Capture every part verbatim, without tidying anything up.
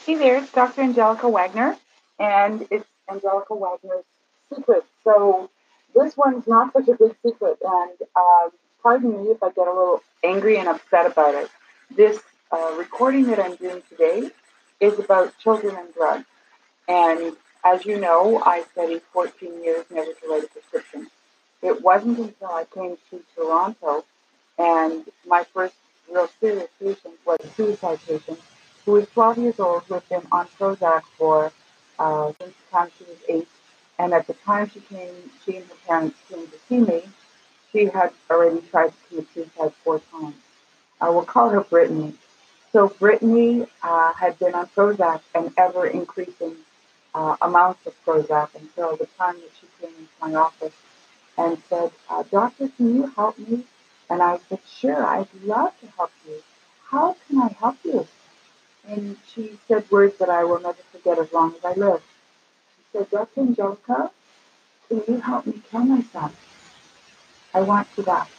Hey there, it's Doctor Angelica Wagner, and it's Angelica Wagner's secret. So this one's not such a big secret, and um, pardon me if I get a little angry and upset about it. This uh, recording that I'm doing today is about children and drugs, and as you know, I studied fourteen years never to write a prescription. It wasn't until I came to Toronto and my first real serious patient was a suicide patient who was twelve years old, who had been on Prozac for uh, since the time she was eight. And at the time she came, she and her parents came to see me, she had already tried to commit suicide four times. I will call her Brittany. So Brittany uh, had been on Prozac and ever increasing uh, amounts of Prozac until the time that she came into my office and said, uh, Doctor, can you help me? And I said, sure, I'd love to help you. How can I help you? And she said words that I will never forget as long as I live. She said, Doctor Angelica, can you help me kill myself? I want to die.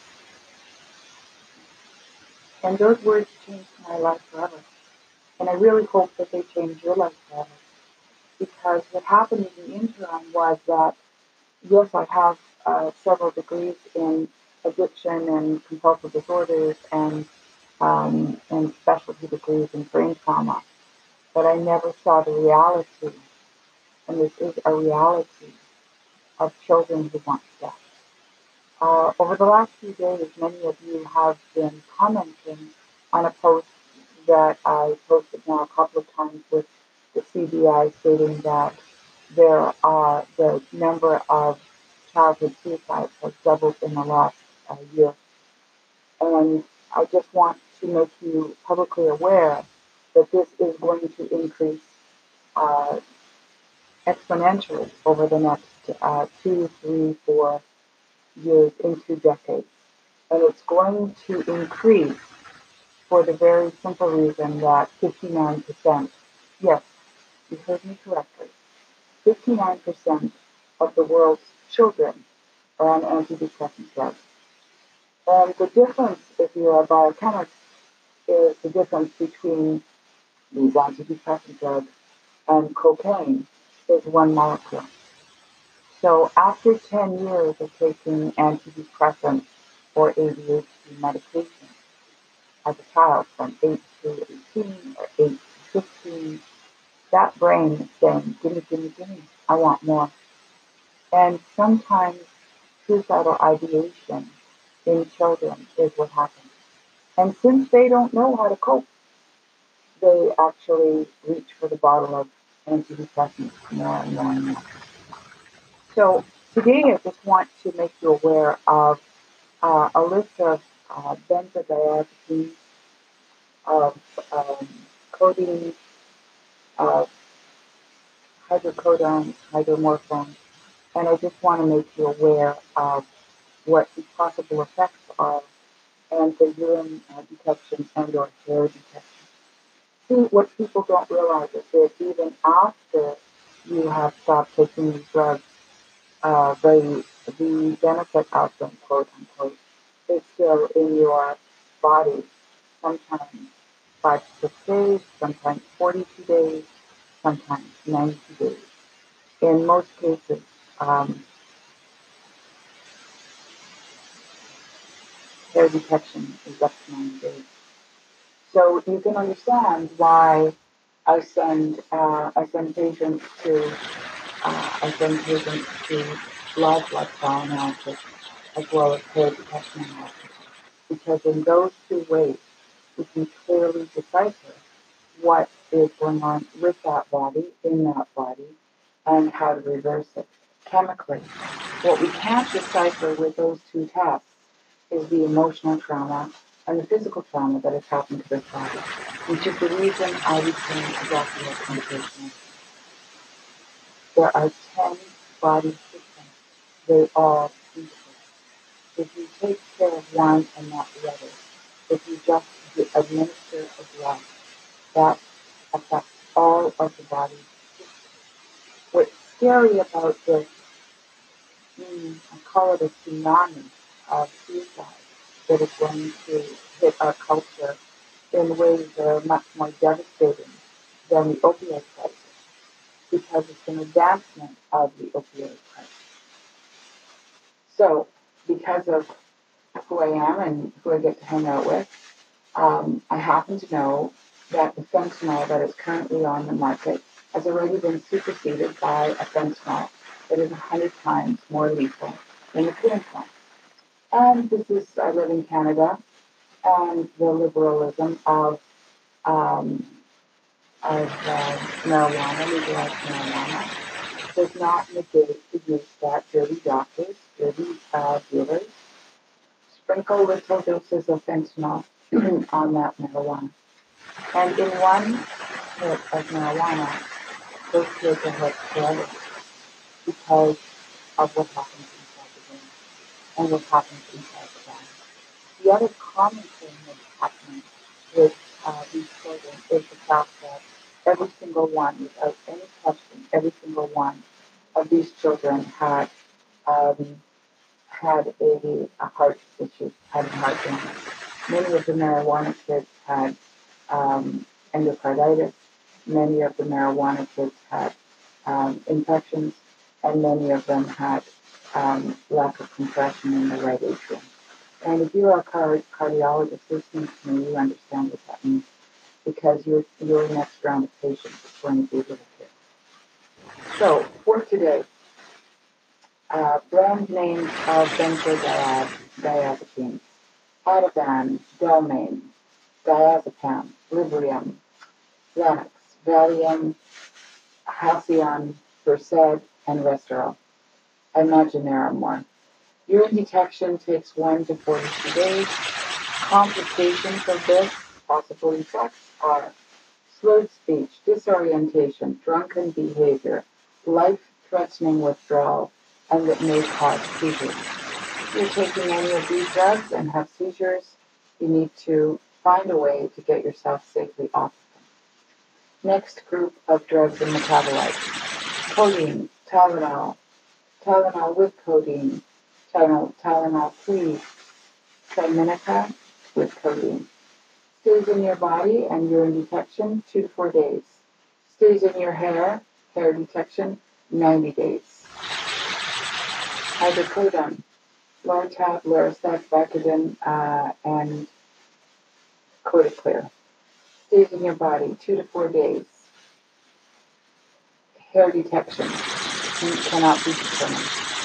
And those words changed my life forever. And I really hope that they change your life forever. Because what happened in the interim was that, yes, I have uh, several degrees in addiction and compulsive disorders and um, and specialty degrees in brain trauma, but I never saw the reality, and this is a reality, of children who want to die. Uh, over the last few days, many of you have been commenting on a post that I posted now a couple of times with the C B I stating that there are the number of childhood suicides has doubled in the last uh, year. And I just want to make you publicly aware that this is going to increase uh, exponentially over the next uh, two, three, four years into decades. And it's going to increase for the very simple reason that fifty-nine percent, yes, you heard me correctly, fifty-nine percent of the world's children are on antidepressant drugs. And the difference, if you're a biochemist, is the difference between these antidepressant drugs and cocaine is one molecule. So after ten years of taking antidepressants or A D H D medication as a child from eight to eighteen or eight to fifteen, that brain is saying, gimme, gimme, gimme, I want more. And sometimes suicidal ideation in children is what happens. And since they don't know how to cope, they actually reach for the bottle of antidepressants more and more and more. So today I just want to make you aware of uh, a list of uh, benzodiazepines, of um, codeine, of hydrocodone, hydromorphone, and I just want to make you aware of what the possible effects are and the urine uh, detection and or hair detection. See, what people don't realize is that even after you have stopped taking these drugs, uh, the, the benefit of them, quote unquote, is still in your body, sometimes five to six days, sometimes forty-two days, sometimes ninety days. In most cases, um, hair detection is up to ninety days. So you can understand why I send uh, I send patients to uh, I send patients to live blood cell analysis as well as hair detection analysis, because in those two ways we can clearly decipher what is going on with that body, in that body, and how to reverse it chemically. What we can't decipher with those two tests is the emotional trauma and the physical trauma that has happened to this body, which is the reason I became a doctor of computational. There are ten body systems. They all equal. If you take care of one and not the other, if you just administer a drug, that affects all of the body's systems. What's scary about this, mm, I call it a tsunami of suicide that is going to hit our culture in ways that are much more devastating than the opioid crisis because it's an advancement of the opioid crisis. So, because of who I am and who I get to hang out with, um, I happen to know that the fentanyl that is currently on the market has already been superseded by a fentanyl that is one hundred times more lethal than the current one. And this is, I live in Canada, and the liberalism of, um, of uh, marijuana, legalized marijuana, does not negate the use that dirty doctors, dirty uh, dealers, sprinkle little doses of fentanyl on that marijuana. And in one hit of marijuana, those kids are hooked forever because of what happens inside the brain and what happens inside the body. The other common thing that's happening with uh, these children is the fact that every single one, without any question, every single one of these children had um, had a, a heart issue, had a heart damage. Many of the marijuana kids had um, endocarditis. Many of the marijuana kids had um, infections, and many of them had um, lack of compression in the right atrium. And if you're a car- cardiologist listening to me, you understand what that means because your your next round of patients is going to be little kids. So for today, uh, brand names of benzodiazepines: Ativan, Delmain, diazepam, Librium, Xanax, Valium, Halcyon, Versed, and Restorol. I imagine there are more. Urine detection takes one to forty-two days. Complications of this, possible effects, are slurred speech, disorientation, drunken behavior, life-threatening withdrawal, and that may cause seizures. If you're taking any of these drugs and have seizures, you need to find a way to get yourself safely off of them. Next group of drugs and metabolites: codeine, Tylenol, Tylenol with codeine, Tylenol, Tylenol free, Trimenica with codeine. Stays in your body and urine detection, two to four days. Stays in your hair, hair detection, ninety days. Hydrocodone, Lortab, Loricet, Vicodin, uh, and Codaclear. Stays in your body, two to four days. Hair detection cannot be determined.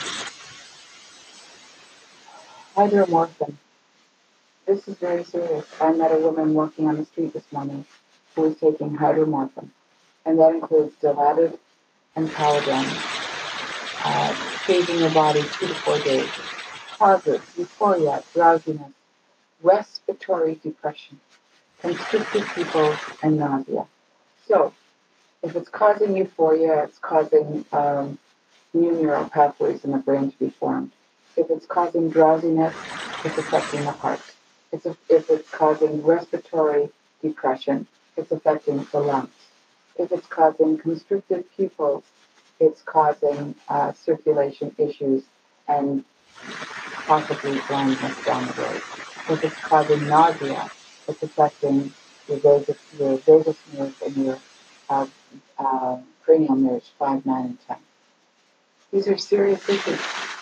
Hydromorphine. This is very serious. I met a woman walking on the street this morning who was taking hydromorphine, and that includes Dilaudid and Paladin, uh, stays in your body two to four days. Causes: euphoria, drowsiness, respiratory depression, constricted pupils, and nausea. So, if it's causing euphoria, it's causing um, new neural pathways in the brain to be formed. If it's causing drowsiness, it's affecting the heart. It's a, if it's causing respiratory depression, it's affecting the lungs. If it's causing constricted pupils, it's causing uh, circulation issues and possibly blindness down the road. If it's causing nausea, it's affecting your vagus, your vagus nerve and your uh, uh, cranial nerves five, nine, and ten. These are serious issues.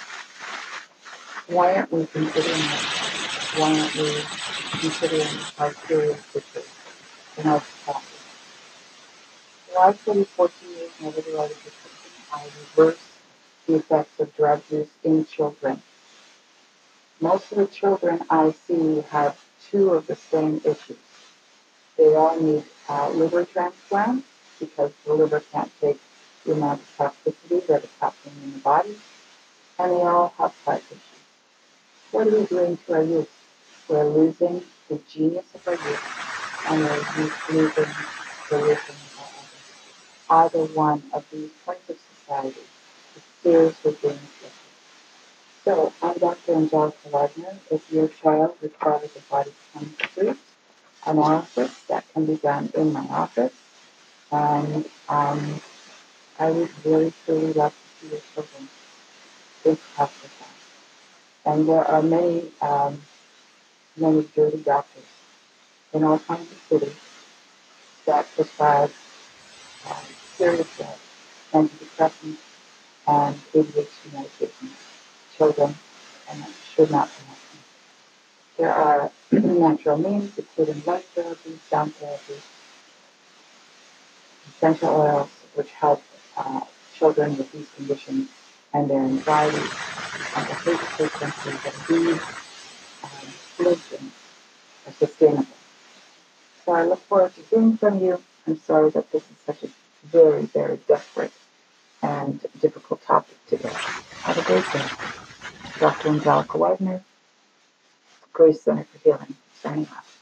Why aren't we considering it? Why aren't we considering how serious this is in our society? So I studied fourteen years neurological prescription. I reverse the effects of drug use in children. Most of the children I see have two of the same issues. They all need uh, liver transplants because the liver can't take the amount of toxicity that is happening in the body, and they all have heart issues. What are we doing to our youth? We're losing the genius of our youth, and we're losing the wisdom of our elders. Either one of these points of society is seriously being affected. So, I'm Doctor Angelica Wagner. If your child requires a body chemistry analysis, that can be done in my office. And um, I would really, truly love to see your children if possible. And there are many, um, many dirty doctors in all kinds of cities that prescribe uh, serious uh, antidepressants and A D H D medications. Children and should not be on them. There are natural means, including light therapy, sound therapy, essential oils, which help uh, children with these conditions and their anxiety and the hate frequencies of these um, solutions are sustainable. So I look forward to hearing from you. I'm sorry that this is such a very, very desperate and difficult topic today. Have a great day. Doctor Angelica Wagner, Grace Center for Healing, signing off.